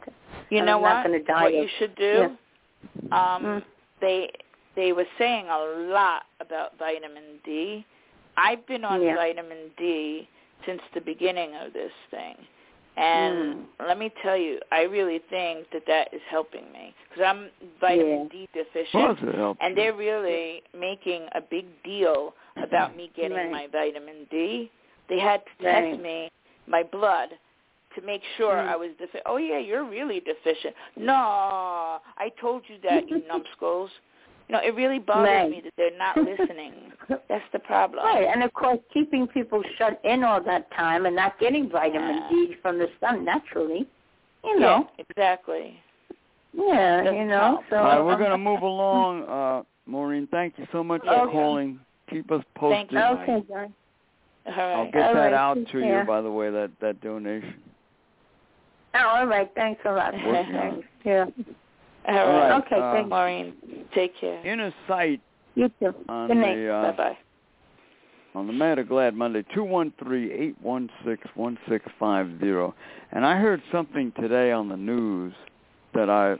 You and know I'm what? not going to die. What of, you should do? Yeah. Um, mm. They they were saying a lot about vitamin D. I've been on yeah. vitamin D since the beginning of this thing. And mm. let me tell you, I really think that that is helping me because I'm vitamin yeah. D deficient, and you. they're really making a big deal about me getting right. my vitamin D. They had to test right. me, my blood, to make sure mm. I was deficient. Oh, yeah, you're really deficient. No, I told you that, you numbskulls. You know, it really bothers right. me that they're not listening. That's the problem. Right, and of course, keeping people shut in all that time and not getting vitamin yeah. D from the sun naturally, you know. Yeah, exactly. Yeah, That's you know. So All right, we're going to move along. Uh, Maureen, thank you so much Yeah. for calling. Keep us posted. Thank you. Okay, John. All right. I'll get all that right, out take to care. you, by the way, that, that donation. Oh, all right. Thanks a lot. Working on Thanks. Yeah. All right. All right. Okay, uh, thanks. Maureen, take care. Inner sight You too. on Good night. the uh, Bye-bye. on the Mad or Glad Monday, two one three, eight one six, one six five zero. And I heard something today on the news that I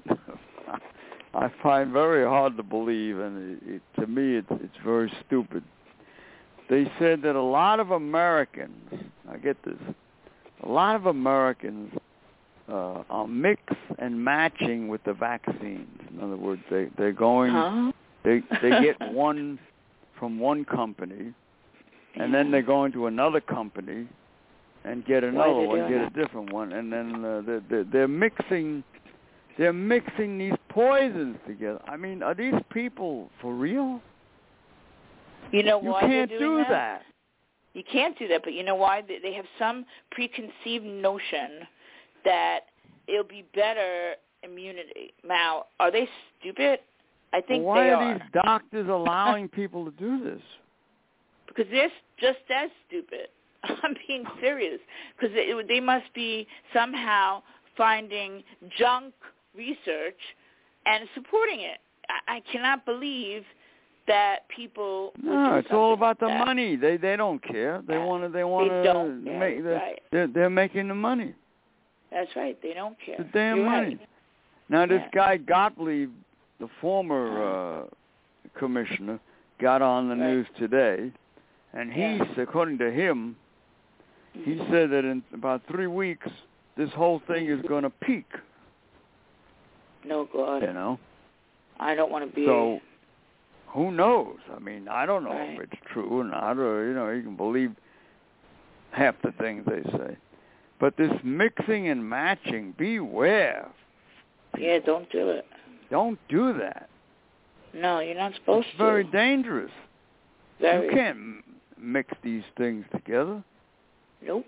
I find very hard to believe, and it, it, to me it's, it's very stupid. They said that a lot of Americans, I get this, a lot of Americans uh, are mix and matching with the vaccines. In other words, they, they're going, Huh? they they get one from one company, and then they go into another company and get another they one, doing get that? a different one, and then uh, they're, they're, they're mixing, they're mixing these poisons together. I mean, are these people for real? You know You why can't they're doing do that? that. You can't do that, but you know why? They they have some preconceived notion that it'll be better immunity. Now, are they stupid? I think Well, why they are, are. these doctors allowing people to do this? Because they're just as stupid. I'm being serious. Because they, they must be somehow finding junk research and supporting it. I, I cannot believe that people would No, do it's all something about the like that. money. They they don't care. They Yeah. want to. They want They to don't care, make. The, right. they're, they're making the money. That's right. They don't care. The damn You're money. Right. Now this Yeah. guy Gottlieb, the former uh, commissioner, got on the Right. news today, and he, Yeah. according to him, he said that in about three weeks this whole thing is going to peak. No, God. You know. I don't want to be. So who knows? I mean, I don't know Right. if it's true or not, or you know, you can believe half the things they say. But this mixing and matching, beware. Yeah, don't do it. Don't do that. No, you're not supposed It's very to. dangerous. Very. You can't m- mix these things together. Nope.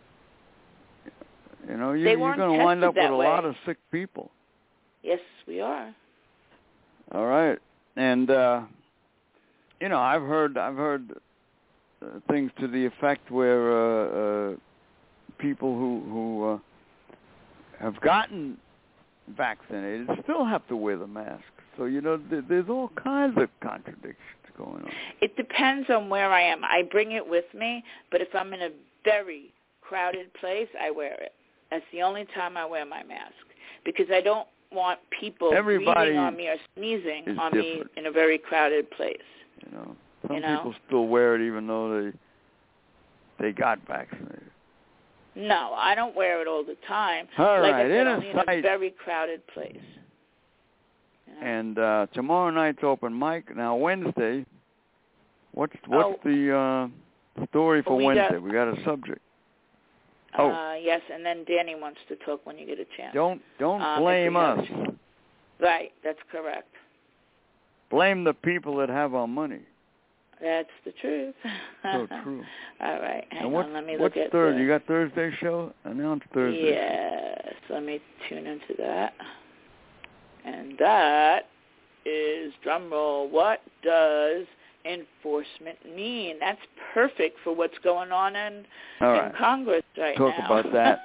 You know, you, They you're weren't going to wind tested up with that a way. lot of sick people. Yes, we are. All right, and uh, you know, I've heard I've heard uh, things to the effect where uh, uh, people who who uh, have gotten vaccinated still have to wear the mask. So you know, th- there's all kinds of contradictions going on. It depends on where I am. I bring it with me, but if I'm in a very crowded place, I wear it. That's the only time I wear my mask because I don't want people Everybody breathing on me or sneezing is on different. me in a very crowded place. You know, some You know? people still wear it even though they they got vaccinated. No, I don't wear it all the time. All like right, I said, in a only in a sight- very crowded place. You know? And uh, tomorrow night's open mic. Now Wednesday, what's what's Oh. the uh, story for We got- Wednesday? We got a subject. Oh. Uh, yes, and then Danny wants to talk when you get a chance. Don't don't Um, if blame we have us. a Right, that's correct. Blame the people that have our money. That's the truth. So true. All right, hang and what's, on. Let me what's look at Thursday? the... You got Thursday show? Announce Thursday. Yes, let me tune into that. And that is, drum roll, what does enforcement mean? That's perfect for what's going on in, All in right. Congress right Talk now. about that.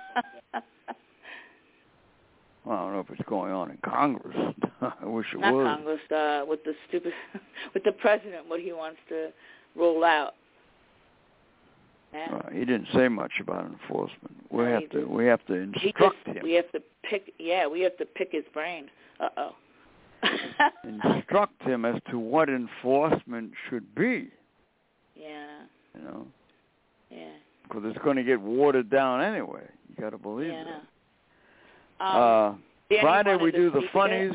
Well, I don't know if it's going on in Congress. I wish it Not was. Congress, uh, with the stupid, with the president, what he wants to roll out. Yeah. Uh, he didn't say much about enforcement. We No, have he to didn't. we have to instruct just, him. We have to pick. Yeah, we have to pick his brain. Uh oh. Instruct him as to what enforcement should be. Yeah. You know. Yeah. Because it's going to get watered down anyway. You got to believe yeah. that. Um, uh, Friday we do the funnies.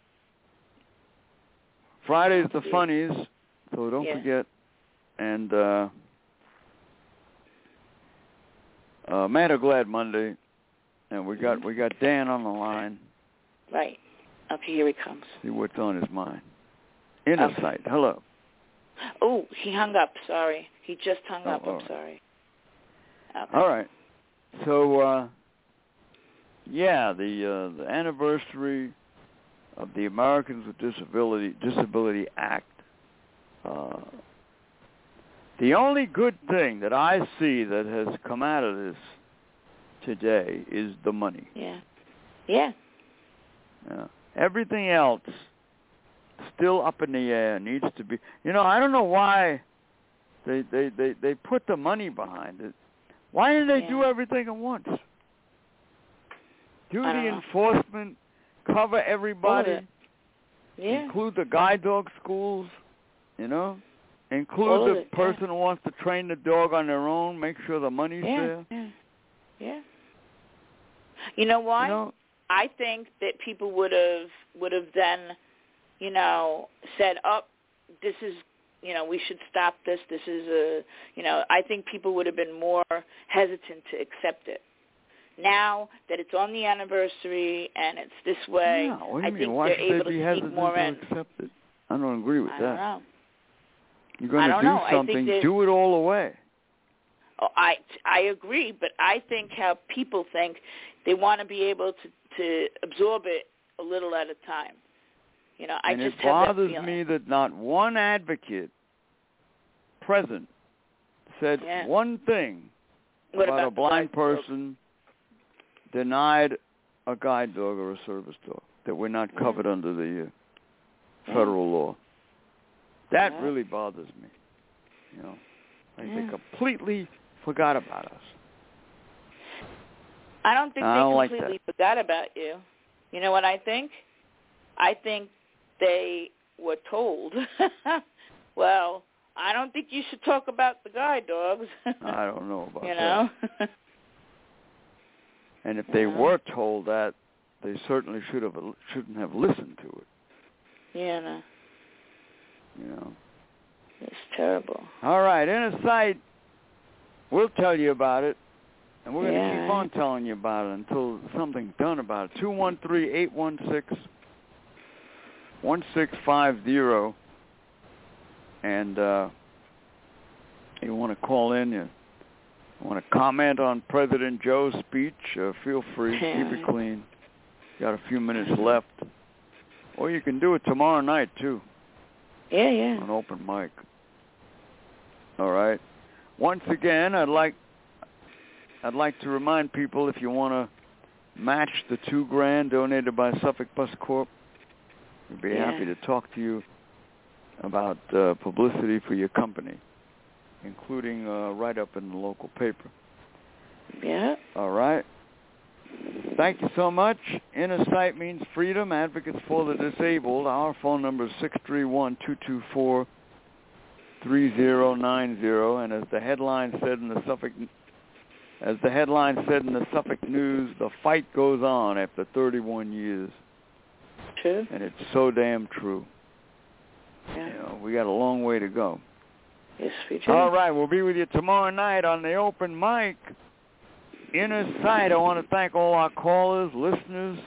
Friday's the funnies, so don't yeah. forget. And uh, uh, Mad or Glad Monday, and we got mm-hmm. we got Dan on the line. Right. Okay, here he comes. See what's on his mind. Inner okay. Sight. Hello. Oh, he hung up. Sorry, he just hung oh, up. I'm right. sorry. Okay. All right. So, uh, yeah, the uh, the anniversary of the Americans with Disability Disability Act. Uh, the only good thing that I see that has come out of this today is the money. Yeah. Yeah. Yeah. Everything else still up in the air, needs to be. You know, I don't know why they they they, they put the money behind it. Why didn't they yeah. do everything at once? Do the know. enforcement, cover everybody, yeah. include the guide dog schools, you know, All include the it, person yeah. who wants to train the dog on their own, make sure the money's yeah. there. Yeah. Yeah. You know why? You know, I think that people would have would have then, you know, said, "Oh, this is, you know, we should stop this. This is a, you know." I think people would have been more hesitant to accept it. Now that it's on the anniversary and it's this way, yeah, what do I you mean? think Why they're should able they be to hesitant sneak more to in. accept it? I don't agree with I that. don't know. You're going I to don't do know. I something, think do it all the way. Oh, I I agree, but I think how people think, they want to be able to to absorb it a little at a time. You know, I and just it have that bothers feeling. me that not one advocate present said Yeah. one thing What about, about a blind the guide person denied a guide dog or a service dog, that we're not Yeah. covered under the uh, Yeah. federal law. That Yeah. really bothers me. You know, like Yeah. they completely forgot about us. I don't think I they don't like completely forgot about you. You know what I think? I think they were told, well, I don't think you should talk about the guide dogs. I don't know about you know? that. And if they Yeah. were told that, they certainly should have shouldn't have listened to it. Yeah, no. You know. It's terrible. All right, Inner Sight, we'll tell you about it, and we're going to Yeah, keep right. on telling you about it until something's done about it. two one three, eight one six, one six five zero, and uh, you want to call in, you want to comment on President Joe's speech, uh, feel free, Yeah. keep it clean. Got a few minutes left. Or you can do it tomorrow night, too. Yeah, yeah. On open mic. All right. Once again, I'd like I'd like to remind people, if you want to match the two grand donated by Suffolk Bus Corp, we'd be Yeah. happy to talk to you about uh, publicity for your company, including a write-up in the local paper. Yeah. All right. Thank you so much. Inner Sight means freedom. Advocates for the disabled. Our phone number is six three one, two two four, three zero nine zero. And as the headline said in the Suffolk, as the headline said in the Suffolk News, the fight goes on after thirty-one years. True. And it's so damn true. Yeah. You know, we got a long way to go. Yes, we do. All right, we'll be with you tomorrow night on the open mic. Inner Sight. I want to thank all our callers, listeners,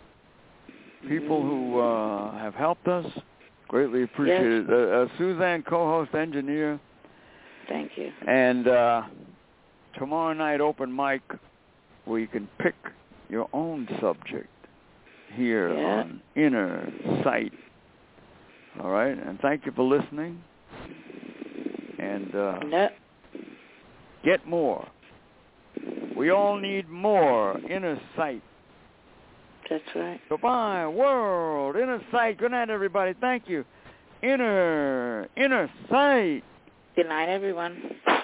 people who uh, have helped us. Greatly appreciate Yes. it. Uh, uh, Suzanne, co-host, engineer. Thank you. And uh, tomorrow night, open mic, where you can pick your own subject here Yeah. on Inner Sight. All right? And thank you for listening. And uh, No. get more. We all need more Inner Sight. That's right. Goodbye, world. Inner Sight. Good night, everybody. Thank you. Inner, Inner Sight. Good night, everyone.